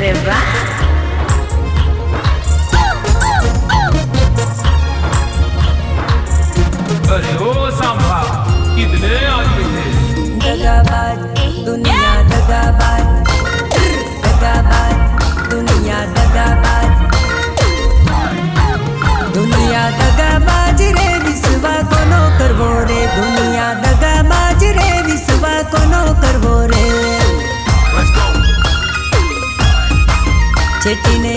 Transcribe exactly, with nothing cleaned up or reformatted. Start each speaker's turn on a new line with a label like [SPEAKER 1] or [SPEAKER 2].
[SPEAKER 1] अरे वाह
[SPEAKER 2] अरे ओ सांभा कितने आदमी थे
[SPEAKER 3] दगाबाज दुनिया दगाबाज दगाबाज दुनिया दगाबाज दुनिया दगाबाज रे विश्वा कोनो करवो रे दुनिया दगाबाज रे विश्वा कोनो करवो रे छेटीने